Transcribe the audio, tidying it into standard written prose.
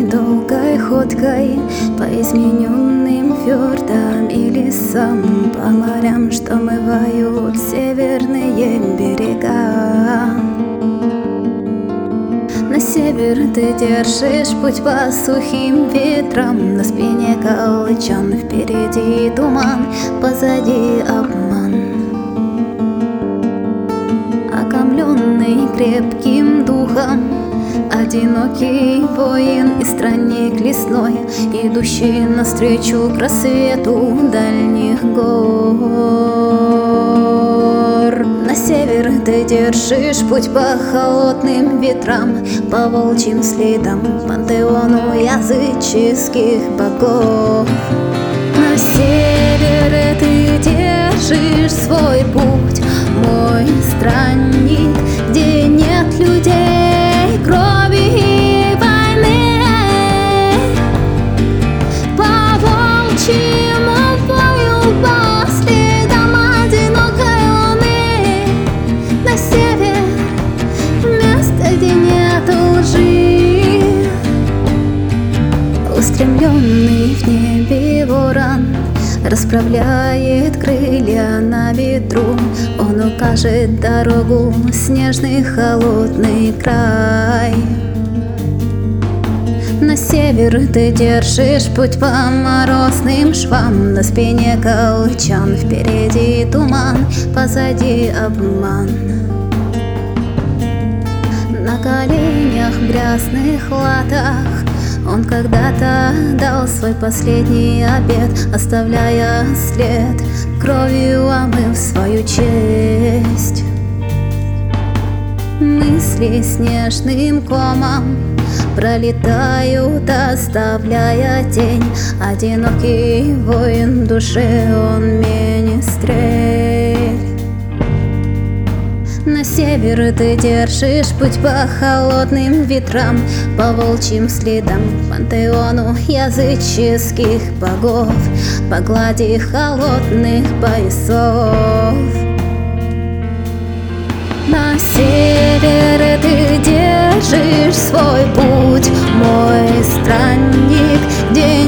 долгой ходкой по измененным фьордам и лесам, по морям, что омывают северные берега. На север ты держишь путь по сухим ветрам, на спине колчан, впереди туман, позади обман. Окомленный крепким духом, одинокий воин и странник лесной, идущий навстречу к рассвету дальних гор. На север ты держишь путь по холодным ветрам, по волчьим следам, пантеону языческих богов. На север ты держишь свой путь, мой странник, где нет людей, крови и войны. По волчьему бою, по следам одинокой луны. На север, место, где нет лжи. Устремленный в небе ворон расправляет крылья на ветру, он укажет дорогу, снежный холодный край. На север ты держишь путь по морозным швам, на спине колчан, впереди туман, позади обман. На коленях в грязных латах он когда-то дал свой последний обет, оставляя след, кровью омыв свою честь. Мысли снежным комом пролетают, оставляя тень. Одинокий воин в душе, он министрель. На север ты держишь путь по холодным ветрам, по волчьим следам, пантеону языческих богов, по глади холодных поясов. На север ты держишь свой путь, мой странник, где